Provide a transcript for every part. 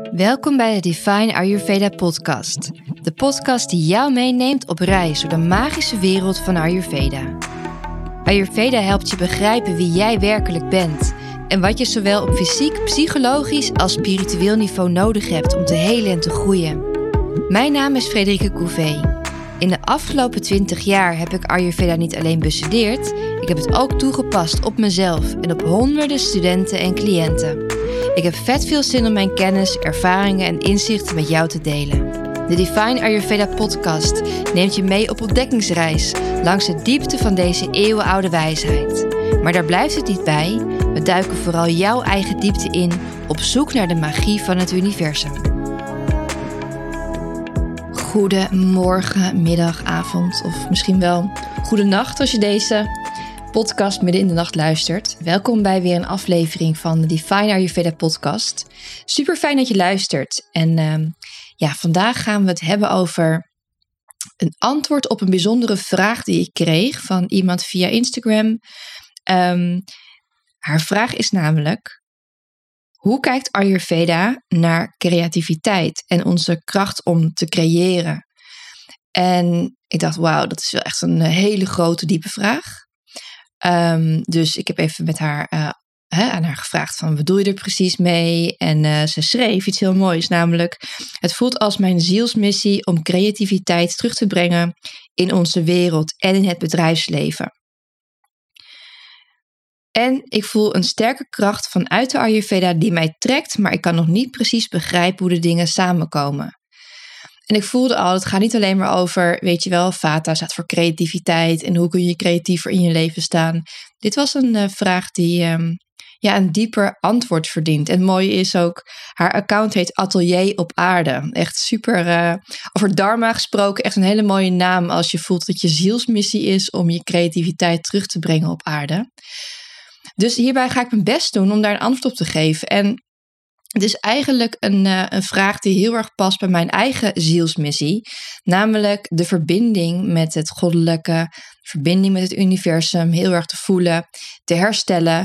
Welkom bij de Divine Ayurveda podcast. De podcast die jou meeneemt op reis door de magische wereld van Ayurveda. Ayurveda helpt je begrijpen wie jij werkelijk bent en wat je zowel op fysiek, psychologisch als spiritueel niveau nodig hebt om te helen en te groeien. Mijn naam is Frederike Couvé. In de afgelopen 20 jaar heb ik Ayurveda niet alleen bestudeerd, ik heb het ook toegepast op mezelf en op honderden studenten en cliënten. Ik heb vet veel zin om mijn kennis, ervaringen en inzichten met jou te delen. De Divine Ayurveda podcast neemt je mee op ontdekkingsreis langs de diepte van deze eeuwenoude wijsheid. Maar daar blijft het niet bij. We duiken vooral jouw eigen diepte in op zoek naar de magie van het universum. Goedemorgen, middag, avond of misschien wel goede nacht als je deze podcast midden in de nacht luistert. Welkom bij weer een aflevering van de Divine Ayurveda podcast. Super fijn dat je luistert. En vandaag gaan we het hebben over een antwoord op een bijzondere vraag die ik kreeg van iemand via Instagram. Haar vraag is namelijk: hoe kijkt Ayurveda naar creativiteit en onze kracht om te creëren? En ik dacht, wauw, dat is wel echt een hele grote, diepe vraag. Dus ik heb even met haar aan haar gevraagd van, wat bedoel je er precies mee? En ze schreef iets heel moois, namelijk: het voelt als mijn zielsmissie om creativiteit terug te brengen in onze wereld en in het bedrijfsleven. En ik voel een sterke kracht vanuit de Ayurveda die mij trekt, maar ik kan nog niet precies begrijpen hoe de dingen samenkomen. En ik voelde al, het gaat niet alleen maar over, weet je wel, Vata staat voor creativiteit en hoe kun je creatiever in je leven staan. Dit was een vraag die een dieper antwoord verdient. En het mooie is ook, haar account heet Atelier op Aarde. Echt super, over Dharma gesproken, echt een hele mooie naam als je voelt dat je zielsmissie is om je creativiteit terug te brengen op aarde. Dus hierbij ga ik mijn best doen om daar een antwoord op te geven. En het is eigenlijk een vraag die heel erg past bij mijn eigen zielsmissie. Namelijk de verbinding met het goddelijke, verbinding met het universum, heel erg te voelen, te herstellen.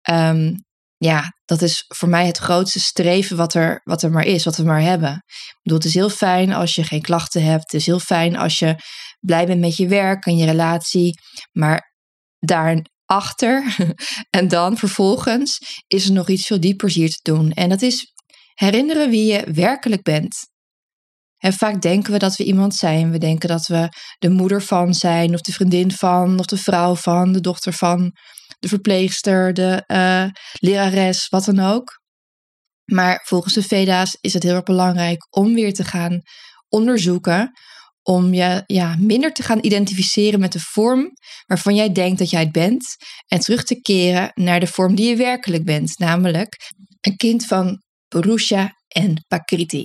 Dat is voor mij het grootste streven wat er maar is, wat we maar hebben. Ik bedoel, het is heel fijn als je geen klachten hebt. Het is heel fijn als je blij bent met je werk en je relatie. Maar daarachter en dan vervolgens is er nog iets veel diepers hier te doen. En dat is herinneren wie je werkelijk bent. En vaak denken we dat we iemand zijn. We denken dat we de moeder van zijn, of de vriendin van, of de vrouw van, de dochter van, de verpleegster, de lerares, wat dan ook. Maar volgens de Veda's is het heel erg belangrijk om weer te gaan onderzoeken, om je minder te gaan identificeren met de vorm waarvan jij denkt dat jij het bent en terug te keren naar de vorm die je werkelijk bent, namelijk een kind van Purusha en Prakriti.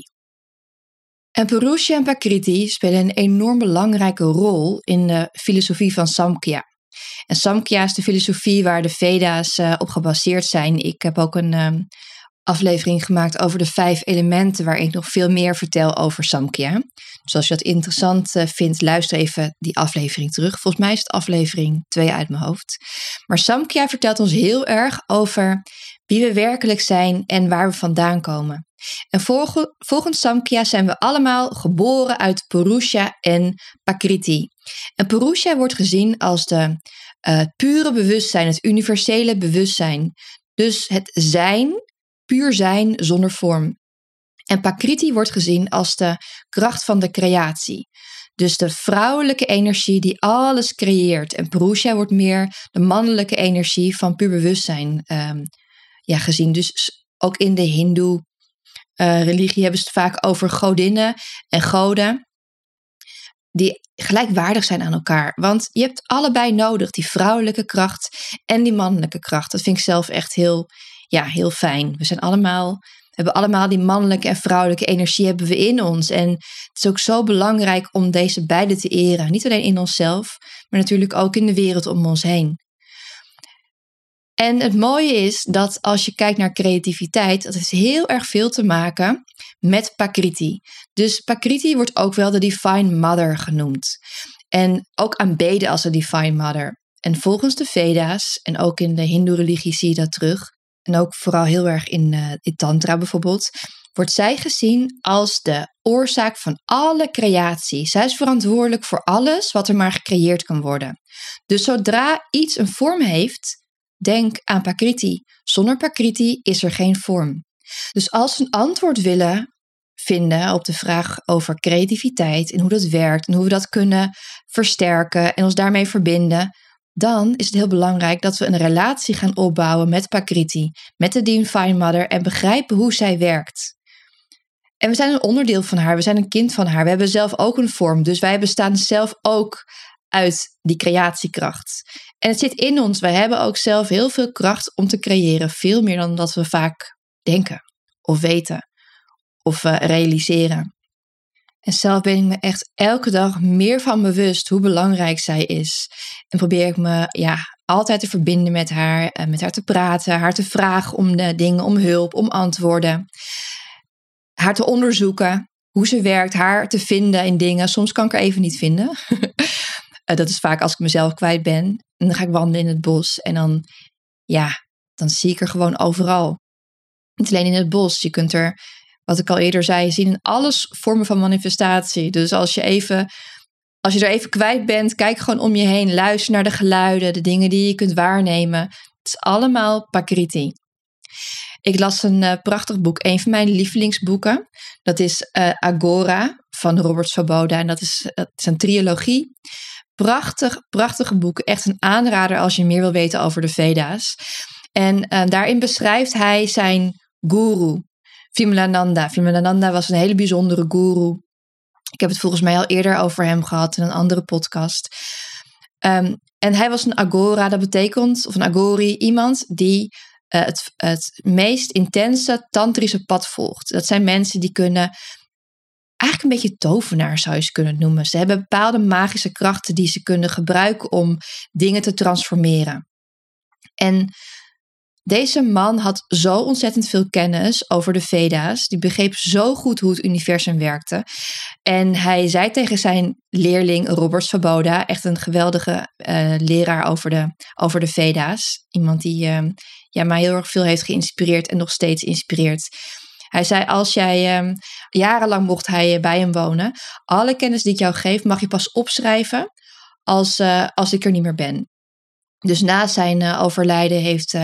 En Purusha en Prakriti spelen een enorm belangrijke rol in de filosofie van Samkhya. En Samkhya is de filosofie waar de Veda's op gebaseerd zijn. Ik heb ook een aflevering gemaakt over de 5 elementen, waarin ik nog veel meer vertel over Samkhya. Dus als je dat interessant vindt, luister even die aflevering terug. Volgens mij is het aflevering 2 uit mijn hoofd. Maar Samkhya vertelt ons heel erg over wie we werkelijk zijn en waar we vandaan komen. En volgens Samkhya zijn we allemaal geboren uit Purusha en Prakriti. En Purusha wordt gezien als de pure bewustzijn, het universele bewustzijn. Dus het zijn, puur zijn zonder vorm. En Prakriti wordt gezien als de kracht van de creatie. Dus de vrouwelijke energie die alles creëert. En Purusha wordt meer de mannelijke energie van puur bewustzijn gezien. Dus ook in de Hindoe religie hebben ze het vaak over godinnen en goden die gelijkwaardig zijn aan elkaar. Want je hebt allebei nodig, die vrouwelijke kracht en die mannelijke kracht. Dat vind ik zelf echt heel fijn. We hebben allemaal die mannelijke en vrouwelijke energie hebben we in ons. En het is ook zo belangrijk om deze beide te eren. Niet alleen in onszelf, maar natuurlijk ook in de wereld om ons heen. En het mooie is dat als je kijkt naar creativiteit, dat heeft heel erg veel te maken met Prakriti. Dus Prakriti wordt ook wel de Divine Mother genoemd. En ook aanbeden als de Divine Mother. En volgens de Veda's, en ook in de Hindoe religie zie je dat terug, en ook vooral heel erg in tantra bijvoorbeeld, wordt zij gezien als de oorzaak van alle creatie. Zij is verantwoordelijk voor alles wat er maar gecreëerd kan worden. Dus zodra iets een vorm heeft, denk aan Prakriti. Zonder Prakriti is er geen vorm. Dus als we een antwoord willen vinden op de vraag over creativiteit en hoe dat werkt en hoe we dat kunnen versterken en ons daarmee verbinden, dan is het heel belangrijk dat we een relatie gaan opbouwen met Prakriti, met de Divine Mother en begrijpen hoe zij werkt. En we zijn een onderdeel van haar, we zijn een kind van haar, we hebben zelf ook een vorm, dus wij bestaan zelf ook uit die creatiekracht. En het zit in ons, wij hebben ook zelf heel veel kracht om te creëren, veel meer dan dat we vaak denken of weten of realiseren. En zelf ben ik me echt elke dag meer van bewust hoe belangrijk zij is. En probeer ik me altijd te verbinden met haar te praten, haar te vragen om de dingen, om hulp, om antwoorden. Haar te onderzoeken, hoe ze werkt, haar te vinden in dingen. Soms kan ik haar even niet vinden. Dat is vaak als ik mezelf kwijt ben. En dan ga ik wandelen in het bos en dan zie ik er gewoon overal. Niet alleen in het bos, je kunt er, wat ik al eerder zei, zien in alles vormen van manifestatie. Dus als je er even kwijt bent, kijk gewoon om je heen. Luister naar de geluiden, de dingen die je kunt waarnemen. Het is allemaal Prakriti. Ik las een prachtig boek, een van mijn lievelingsboeken. Dat is Agora van Robert Svoboda. En dat is een trilogie. Prachtige boeken. Echt een aanrader als je meer wil weten over de Veda's. En daarin beschrijft hij zijn guru, Vimalananda. Vimalananda was een hele bijzondere guru. Ik heb het volgens mij al eerder over hem gehad in een andere podcast. En hij was een agora, dat betekent, of een agori, iemand die het meest intense tantrische pad volgt. Dat zijn mensen die kunnen, eigenlijk een beetje tovenaar zou je ze kunnen noemen. Ze hebben bepaalde magische krachten die ze kunnen gebruiken om dingen te transformeren. En deze man had zo ontzettend veel kennis over de Veda's. Die begreep zo goed hoe het universum werkte. En hij zei tegen zijn leerling Robert Svoboda, echt een geweldige leraar over de Veda's. Iemand die mij heel erg veel heeft geïnspireerd en nog steeds inspireert. Hij zei, als jij, jarenlang mocht hij bij hem wonen. Alle kennis die ik jou geef mag je pas opschrijven als ik er niet meer ben. Dus na zijn overlijden heeft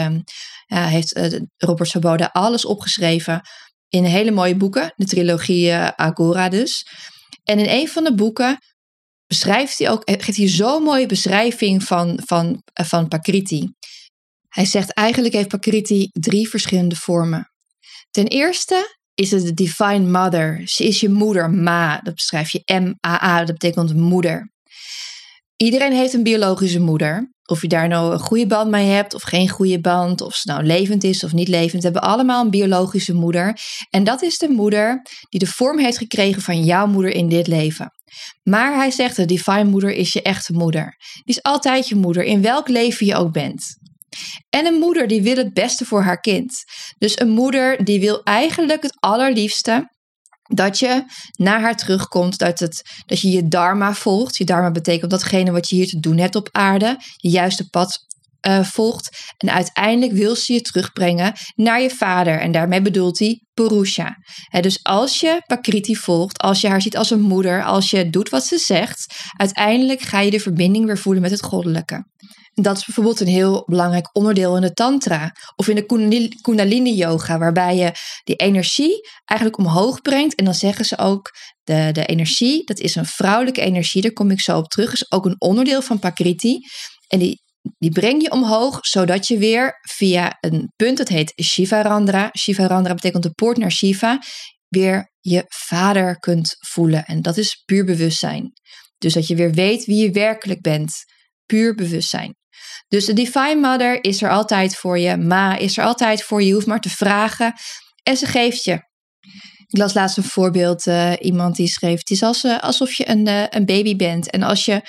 Robert Svoboda alles opgeschreven in hele mooie boeken. De trilogie Agora dus. En in een van de boeken geeft hij zo'n mooie beschrijving van Prakriti. Hij zegt eigenlijk heeft Prakriti 3 verschillende vormen. Ten eerste is het de Divine Mother. Ze is je moeder, Ma. Dat beschrijf je M-A-A, dat betekent moeder. Iedereen heeft een biologische moeder. Of je daar nou een goede band mee hebt of geen goede band. Of ze nou levend is of niet levend. We hebben allemaal een biologische moeder. En dat is de moeder die de vorm heeft gekregen van jouw moeder in dit leven. Maar hij zegt, de Divine Moeder is je echte moeder. Die is altijd je moeder, in welk leven je ook bent. En een moeder die wil het beste voor haar kind. Dus een moeder die wil eigenlijk het allerliefste dat je naar haar terugkomt, dat je je dharma volgt. Je dharma betekent datgene wat je hier te doen hebt op aarde. Je juiste pad volgt. En uiteindelijk wil ze je terugbrengen naar je vader. En daarmee bedoelt hij Purusha. Dus als je Prakriti volgt, als je haar ziet als een moeder, als je doet wat ze zegt, uiteindelijk ga je de verbinding weer voelen met het goddelijke. En dat is bijvoorbeeld een heel belangrijk onderdeel in de tantra of in de kundalini yoga, waarbij je die energie eigenlijk omhoog brengt. En dan zeggen ze ook, de energie, dat is een vrouwelijke energie, daar kom ik zo op terug, is ook een onderdeel van Prakriti. En die breng je omhoog, zodat je weer via een punt, dat heet Shivarandra. Shivarandra betekent de poort naar Shiva, weer je vader kunt voelen. En dat is puur bewustzijn. Dus dat je weer weet wie je werkelijk bent. Puur bewustzijn. Dus de Divine Mother is er altijd voor je. Ma is er altijd voor je. Je hoeft maar te vragen. En ze geeft je. Ik las laatst een voorbeeld. Iemand die schreef, het is alsof je een baby bent. En als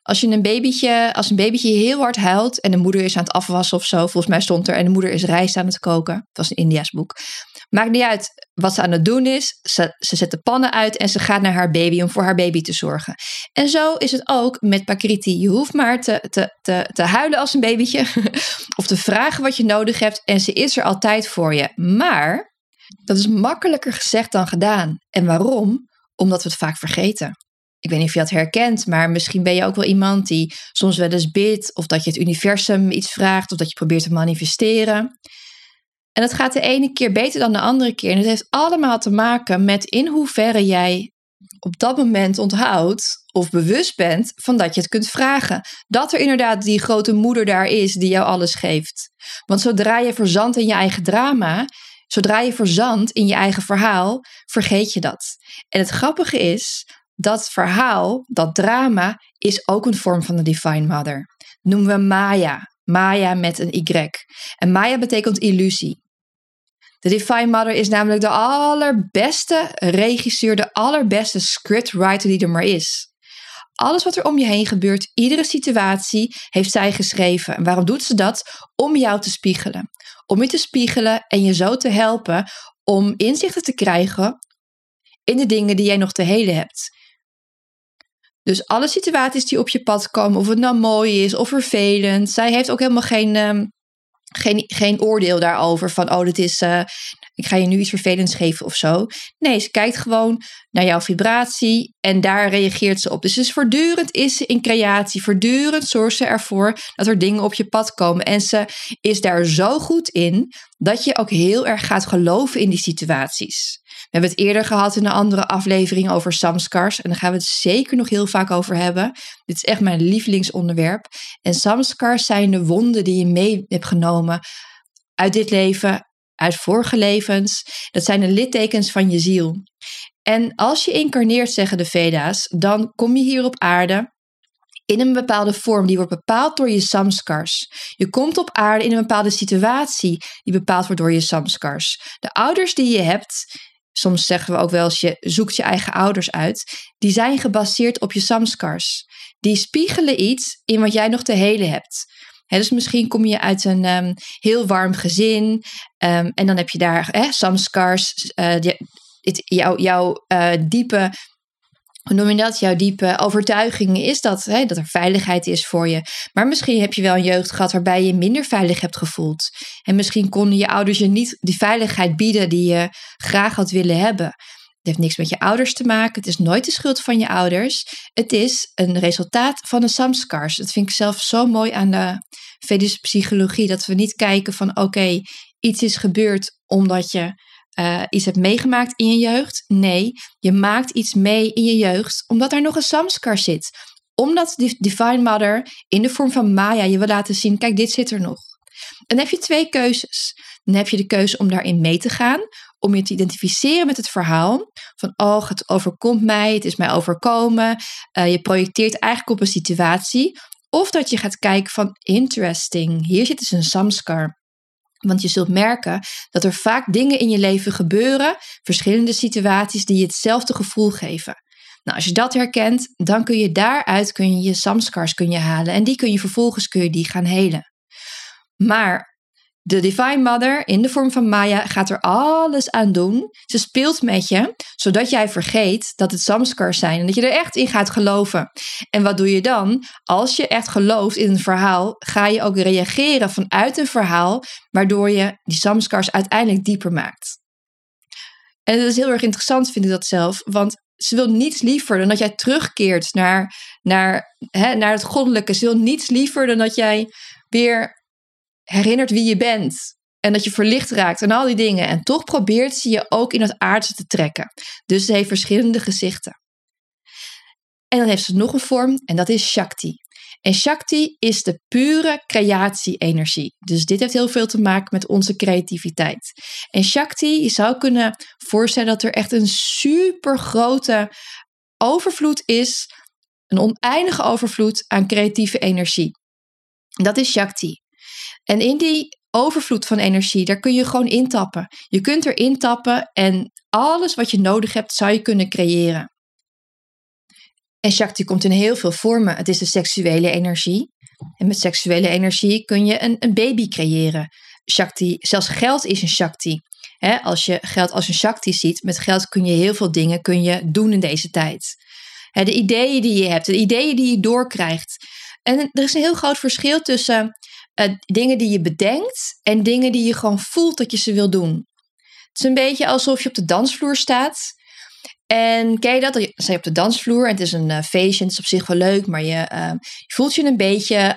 Als een babytje heel hard huilt en de moeder is aan het afwassen of zo, volgens mij stond er, en de moeder is rijst aan het koken. Het was een Indiaas boek. Maakt niet uit wat ze aan het doen is. Ze zet de pannen uit en ze gaat naar haar baby om voor haar baby te zorgen. En zo is het ook met Prakriti. Je hoeft maar te huilen als een babytje of te vragen wat je nodig hebt en ze is er altijd voor je. Maar dat is makkelijker gezegd dan gedaan. En waarom? Omdat we het vaak vergeten. Ik weet niet of je dat herkent, maar misschien ben je ook wel iemand die soms wel eens bidt, of dat je het universum iets vraagt, of dat je probeert te manifesteren. En dat gaat de ene keer beter dan de andere keer. En het heeft allemaal te maken met in hoeverre jij op dat moment onthoudt of bewust bent van dat je het kunt vragen. Dat er inderdaad die grote moeder daar is die jou alles geeft. Want zodra je verzandt in je eigen drama, zodra je verzandt in je eigen verhaal, vergeet je dat. En het grappige is, dat verhaal, dat drama, is ook een vorm van de Divine Mother. Noemen we Maya. Maya met een Y. En Maya betekent illusie. De Divine Mother is namelijk de allerbeste regisseur, de allerbeste scriptwriter die er maar is. Alles wat er om je heen gebeurt, iedere situatie, heeft zij geschreven. En waarom doet ze dat? Om jou te spiegelen. Om je te spiegelen en je zo te helpen om inzichten te krijgen in de dingen die jij nog te helen hebt. Dus alle situaties die op je pad komen, of het nou mooi is of vervelend, zij heeft ook helemaal geen oordeel daarover van, dit is, ik ga je nu iets vervelends geven of zo. Nee, ze kijkt gewoon naar jouw vibratie en daar reageert ze op. Dus voortdurend is ze in creatie, voortdurend zorgt ze ervoor dat er dingen op je pad komen. En ze is daar zo goed in dat je ook heel erg gaat geloven in die situaties. We hebben het eerder gehad in een andere aflevering over samskars. En daar gaan we het zeker nog heel vaak over hebben. Dit is echt mijn lievelingsonderwerp. En samskars zijn de wonden die je mee hebt genomen uit dit leven, uit vorige levens. Dat zijn de littekens van je ziel. En als je incarneert, zeggen de Veda's, dan kom je hier op aarde in een bepaalde vorm. Die wordt bepaald door je samskars. Je komt op aarde in een bepaalde situatie die bepaald wordt door je samskars. De ouders die je hebt, soms zeggen we ook wel eens, je zoekt je eigen ouders uit, die zijn gebaseerd op je samskars. Die spiegelen iets in wat jij nog te helen hebt. Dus misschien kom je uit een heel warm gezin en dan heb je daar samskars, jouw diepe, hoe noem je dat? Jouw diepe overtuiging is dat er veiligheid is voor je. Maar misschien heb je wel een jeugd gehad waarbij je minder veilig hebt gevoeld. En misschien konden je ouders je niet die veiligheid bieden die je graag had willen hebben. Het heeft niks met je ouders te maken. Het is nooit de schuld van je ouders. Het is een resultaat van de samskars. Dat vind ik zelf zo mooi aan de Vedische psychologie. Dat we niet kijken van oké, iets is gebeurd omdat je iets hebt meegemaakt in je jeugd. Nee, je maakt iets mee in je jeugd omdat er nog een samskar zit. Omdat die Divine Mother in de vorm van Maya je wil laten zien, kijk, dit zit er nog. En dan heb je twee keuzes. Dan heb je de keuze om daarin mee te gaan, om je te identificeren met het verhaal. Van, het overkomt mij, het is mij overkomen. Je projecteert eigenlijk op een situatie. Of dat je gaat kijken van, interesting, hier zit dus een samskar. Want je zult merken dat er vaak dingen in je leven gebeuren, verschillende situaties die je hetzelfde gevoel geven. Nou, als je dat herkent, dan kun je daaruit je samskars halen. En die kun je vervolgens gaan helen. Maar de Divine Mother in de vorm van Maya gaat er alles aan doen. Ze speelt met je, zodat jij vergeet dat het samskars zijn. En dat je er echt in gaat geloven. En wat doe je dan? Als je echt gelooft in een verhaal, ga je ook reageren vanuit een verhaal, waardoor je die samskars uiteindelijk dieper maakt. En dat is heel erg interessant, vind ik dat zelf. Want ze wil niets liever dan dat jij terugkeert naar het goddelijke. Ze wil niets liever dan dat jij weer herinnert wie je bent. En dat je verlicht raakt en al die dingen. En toch probeert ze je ook in het aardse te trekken. Dus ze heeft verschillende gezichten. En dan heeft ze nog een vorm en dat is Shakti. En Shakti is de pure creatie-energie. Dus dit heeft heel veel te maken met onze creativiteit. En Shakti, je zou kunnen voorstellen dat er echt een super grote overvloed is. Een oneindige overvloed aan creatieve energie. Dat is Shakti. En in die overvloed van energie, daar kun je gewoon intappen. Je kunt er intappen en alles wat je nodig hebt, zou je kunnen creëren. En Shakti komt in heel veel vormen. Het is de seksuele energie. En met seksuele energie kun je een baby creëren. Shakti, zelfs geld is een Shakti. Als je geld als een Shakti ziet, met geld kun je heel veel dingen doen in deze tijd. De ideeën die je hebt, de ideeën die je doorkrijgt. En er is een heel groot verschil tussen dingen die je bedenkt en dingen die je gewoon voelt dat je ze wil doen. Het is een beetje alsof je op de dansvloer staat. En ken je dat? Dan sta je op de dansvloer en het is een feestje en het is op zich wel leuk, maar je voelt je een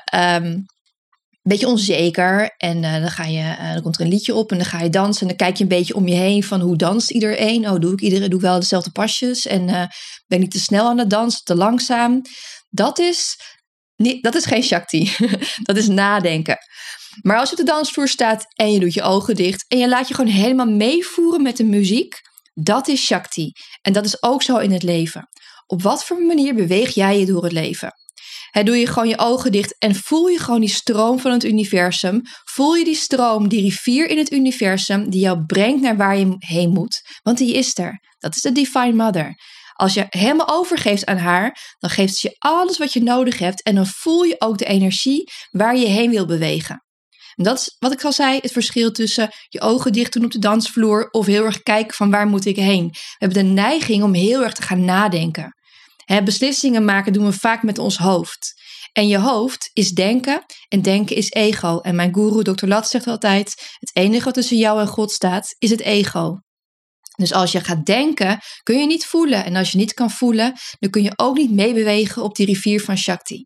beetje onzeker. En dan komt er een liedje op en dan ga je dansen en dan kijk je een beetje om je heen van hoe danst iedereen? Oh, doe ik wel dezelfde pasjes en ben ik te snel aan het dansen, te langzaam? Dat is geen Shakti. Dat is nadenken. Maar als je op de dansvloer staat en je doet je ogen dicht en je laat je gewoon helemaal meevoeren met de muziek, dat is Shakti. En dat is ook zo in het leven. Op wat voor manier beweeg jij je door het leven? Doe je gewoon je ogen dicht en voel je gewoon die stroom van het universum. Voel je die stroom, die rivier in het universum die jou brengt naar waar je heen moet. Want die is er. Dat is de Divine Mother. Als je helemaal overgeeft aan haar, dan geeft ze je alles wat je nodig hebt. En dan voel je ook de energie waar je heen wil bewegen. En dat is wat ik al zei, het verschil tussen je ogen dicht doen op de dansvloer of heel erg kijken van waar moet ik heen. We hebben de neiging om heel erg te gaan nadenken. Beslissingen maken doen we vaak met ons hoofd. En je hoofd is denken en denken is ego. En mijn goeroe Dr. Lat zegt altijd, het enige wat tussen jou en God staat is het ego. Dus als je gaat denken, kun je niet voelen. En als je niet kan voelen, dan kun je ook niet meebewegen op die rivier van Shakti.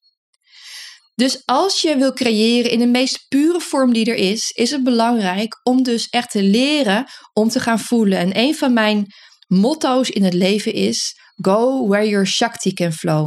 Dus als je wil creëren in de meest pure vorm die er is het belangrijk om dus echt te leren om te gaan voelen. En een van mijn motto's in het leven is, go where your Shakti can flow.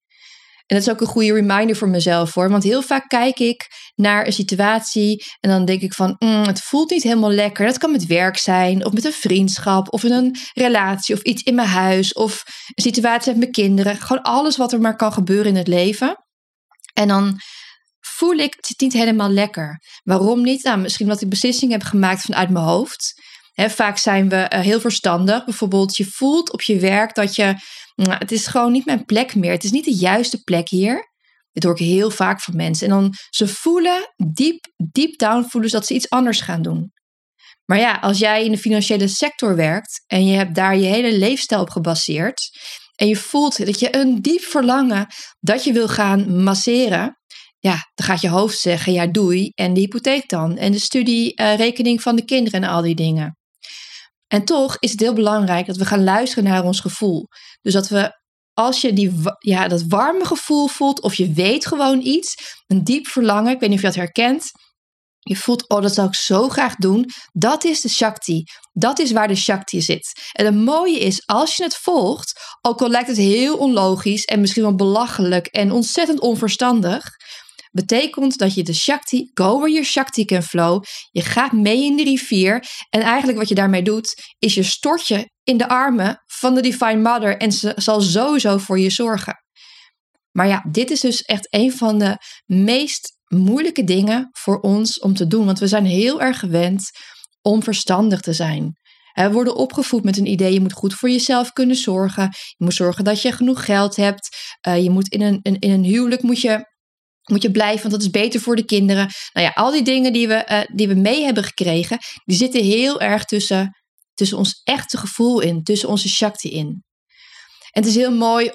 En dat is ook een goede reminder voor mezelf hoor. Want heel vaak kijk ik naar een situatie en dan denk ik van, het voelt niet helemaal lekker. Dat kan met werk zijn of met een vriendschap of in een relatie of iets in mijn huis of een situatie met mijn kinderen. Gewoon alles wat er maar kan gebeuren in het leven. En dan voel ik, het is niet helemaal lekker. Waarom niet? Nou, misschien omdat ik beslissingen heb gemaakt vanuit mijn hoofd. Vaak zijn we heel verstandig. Bijvoorbeeld, je voelt op je werk dat het is gewoon niet mijn plek meer. Het is niet de juiste plek hier. Dit hoor ik heel vaak van mensen. En dan ze voelen, deep down voelen ze dat ze iets anders gaan doen. Maar ja, als jij in de financiële sector werkt en je hebt daar je hele leefstijl op gebaseerd en je voelt dat je een diep verlangen dat je wil gaan masseren, ja, dan gaat je hoofd zeggen, ja doei, en de hypotheek dan, en de studierekening van de kinderen en al die dingen. En toch is het heel belangrijk dat we gaan luisteren naar ons gevoel. Dus dat we, als je dat warme gevoel voelt, of je weet gewoon iets, een diep verlangen, ik weet niet of je dat herkent, je voelt, oh dat zou ik zo graag doen, dat is de Shakti. Dat is waar de Shakti zit. En het mooie is, als je het volgt, ook al lijkt het heel onlogisch en misschien wel belachelijk en ontzettend onverstandig, betekent dat je de Shakti, go where your Shakti can flow, je gaat mee in de rivier en eigenlijk wat je daarmee doet, is je stort je in de armen van de Divine Mother en ze zal sowieso voor je zorgen. Maar ja, dit is dus echt een van de meest moeilijke dingen voor ons om te doen, want we zijn heel erg gewend om verstandig te zijn. We worden opgevoed met een idee, je moet goed voor jezelf kunnen zorgen, je moet zorgen dat je genoeg geld hebt, je moet in een huwelijk moet je blijven, want dat is beter voor de kinderen. Nou ja, al die dingen die we mee hebben gekregen, die zitten heel erg tussen ons echte gevoel in, tussen onze Shakti in. En het is heel mooi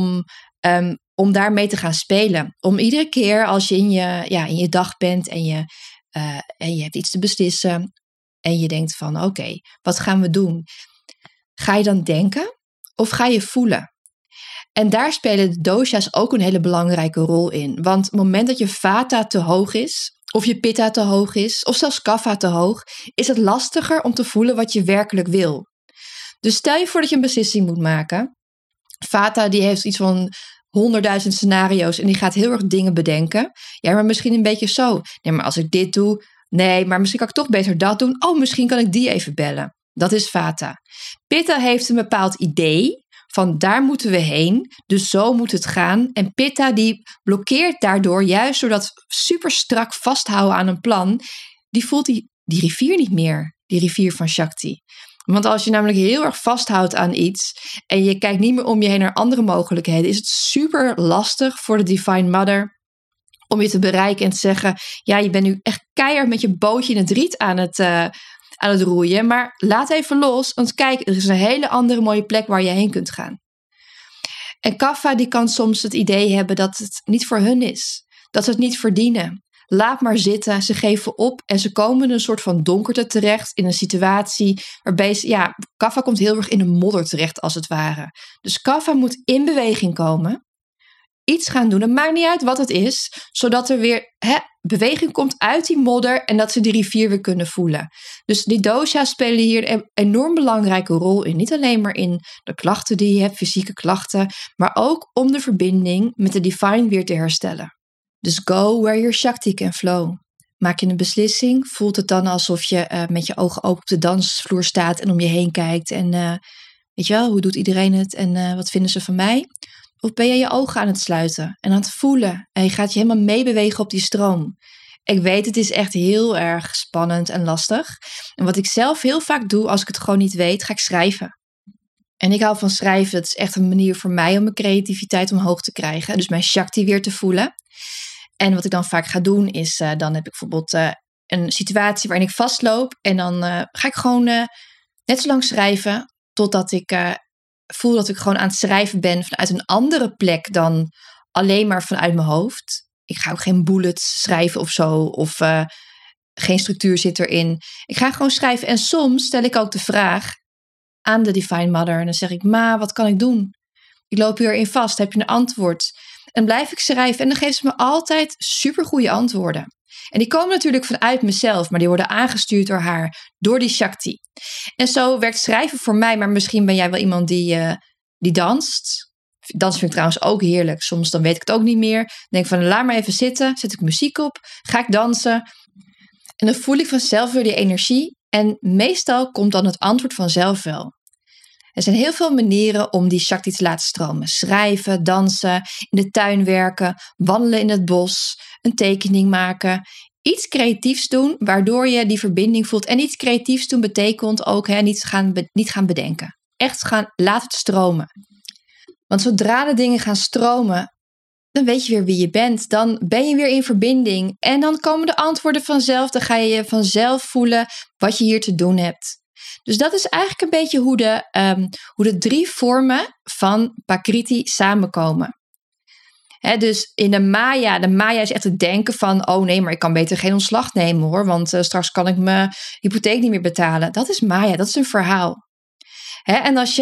om daarmee te gaan spelen. Om iedere keer als je in je dag bent en je hebt iets te beslissen en je denkt van oké, wat gaan we doen? Ga je dan denken of ga je voelen? En daar spelen de dosha's ook een hele belangrijke rol in. Want op het moment dat je vata te hoog is, of je pitta te hoog is, of zelfs kapha te hoog, is het lastiger om te voelen wat je werkelijk wil. Dus stel je voor dat je een beslissing moet maken. Vata die heeft iets van 100.000 scenario's en die gaat heel erg dingen bedenken. Ja, maar misschien een beetje zo. Nee, maar als ik dit doe, nee, maar misschien kan ik toch beter dat doen. Oh, misschien kan ik die even bellen. Dat is vata. Pitta heeft een bepaald idee van daar moeten we heen, dus zo moet het gaan. En pitta die blokkeert daardoor, juist door dat super strak vasthouden aan een plan, die voelt die rivier niet meer, die rivier van Shakti. Want als je namelijk heel erg vasthoudt aan iets en je kijkt niet meer om je heen naar andere mogelijkheden, is het super lastig voor de Divine Mother om je te bereiken en te zeggen, ja, je bent nu echt keihard met je bootje in het riet aan het roeien, maar laat even los, want kijk, er is een hele andere mooie plek waar je heen kunt gaan. En Kaffa die kan soms het idee hebben dat het niet voor hun is, dat ze het niet verdienen. Laat maar zitten, ze geven op en ze komen in een soort van donkerte terecht in een situatie waarbij Kaffa komt heel erg in de modder terecht als het ware. Dus Kaffa moet in beweging komen, iets gaan doen, het maakt niet uit wat het is, zodat er weer beweging komt uit die modder en dat ze die rivier weer kunnen voelen. Dus die dosha's spelen hier een enorm belangrijke rol in. Niet alleen maar in de klachten die je hebt, fysieke klachten, maar ook om de verbinding met de divine weer te herstellen. Dus go where your Shakti can flow. Maak je een beslissing, voelt het dan alsof je met je ogen open op de dansvloer staat en om je heen kijkt en weet je wel, hoe doet iedereen het en wat vinden ze van mij? Of ben je je ogen aan het sluiten en aan het voelen en je gaat je helemaal meebewegen op die stroom? Ik weet, het is echt heel erg spannend en lastig. En wat ik zelf heel vaak doe, als ik het gewoon niet weet, ga ik schrijven. En ik hou van schrijven, het is echt een manier voor mij om mijn creativiteit omhoog te krijgen. Dus mijn Shakti weer te voelen. En wat ik dan vaak ga doen is, dan heb ik bijvoorbeeld een situatie waarin ik vastloop. En dan ga ik gewoon net zo lang schrijven totdat ik voel dat ik gewoon aan het schrijven ben vanuit een andere plek dan alleen maar vanuit mijn hoofd. Ik ga ook geen bullets schrijven of zo, of geen structuur zit erin. Ik ga gewoon schrijven en soms stel ik ook de vraag aan de Divine Mother. En dan zeg ik, ma, wat kan ik doen? Ik loop hierin vast, heb je een antwoord? En blijf ik schrijven en dan geeft ze me altijd supergoeie antwoorden. En die komen natuurlijk vanuit mezelf, maar die worden aangestuurd door haar, door die Shakti. En zo werkt schrijven voor mij, maar misschien ben jij wel iemand die danst. Dansen vind ik trouwens ook heerlijk. Soms dan weet ik het ook niet meer. Dan denk ik van, laat maar even zitten, zet ik muziek op, ga ik dansen. En dan voel ik vanzelf weer die energie. En meestal komt dan het antwoord vanzelf wel. Er zijn heel veel manieren om die Shakti te laten stromen. Schrijven, dansen, in de tuin werken, wandelen in het bos, een tekening maken. Iets creatiefs doen, waardoor je die verbinding voelt. En iets creatiefs doen betekent ook niet gaan bedenken. Echt laten het stromen. Want zodra de dingen gaan stromen, dan weet je weer wie je bent. Dan ben je weer in verbinding. En dan komen de antwoorden vanzelf. Dan ga je je vanzelf voelen wat je hier te doen hebt. Dus dat is eigenlijk een beetje hoe de 3 vormen van Prakriti samenkomen. Dus in de Maya is echt het denken van, oh nee, maar ik kan beter geen ontslag nemen hoor, want straks kan ik mijn hypotheek niet meer betalen. Dat is Maya, dat is een verhaal. En als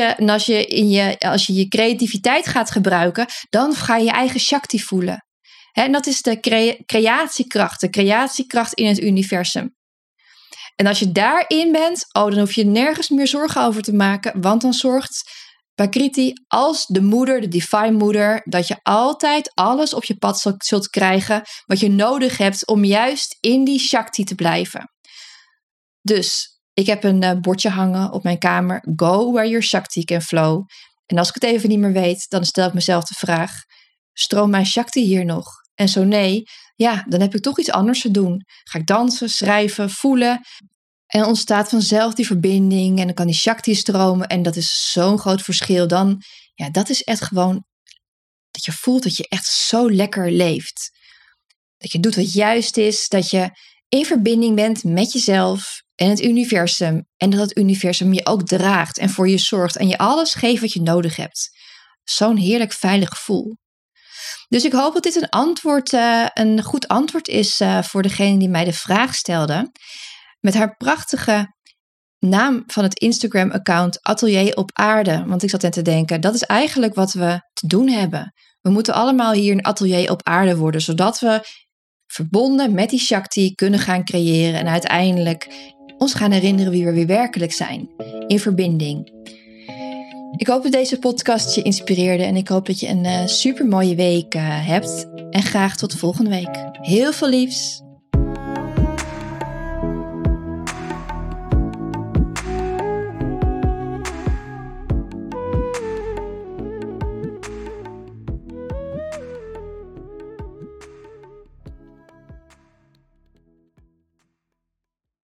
je je creativiteit gaat gebruiken, dan ga je je eigen Shakti voelen. En dat is de creatiekracht in het universum. En als je daarin bent, dan hoef je nergens meer zorgen over te maken, want dan zorgt Prakriti als de moeder, de divine moeder, dat je altijd alles op je pad zult krijgen wat je nodig hebt om juist in die Shakti te blijven. Dus ik heb een bordje hangen op mijn kamer, go where your Shakti can flow. En als ik het even niet meer weet, dan stel ik mezelf de vraag, stroomt mijn Shakti hier nog? En zo nee, dan heb ik toch iets anders te doen. Ga ik dansen, schrijven, voelen. En dan ontstaat vanzelf die verbinding. En dan kan die Shakti stromen. En dat is zo'n groot verschil. Dat is echt gewoon dat je voelt dat je echt zo lekker leeft. Dat je doet wat juist is. Dat je in verbinding bent met jezelf en het universum. En dat het universum je ook draagt en voor je zorgt. En je alles geeft wat je nodig hebt. Zo'n heerlijk veilig gevoel. Dus ik hoop dat dit een goed antwoord is voor degene die mij de vraag stelde. Met haar prachtige naam van het Instagram-account Atelier op Aarde. Want ik zat net te denken, dat is eigenlijk wat we te doen hebben. We moeten allemaal hier een atelier op aarde worden, zodat we verbonden met die Shakti kunnen gaan creëren. En uiteindelijk ons gaan herinneren wie we weer werkelijk zijn. In verbinding. Ik hoop dat deze podcast je inspireerde en ik hoop dat je een super mooie week hebt. En graag tot volgende week. Heel veel liefs!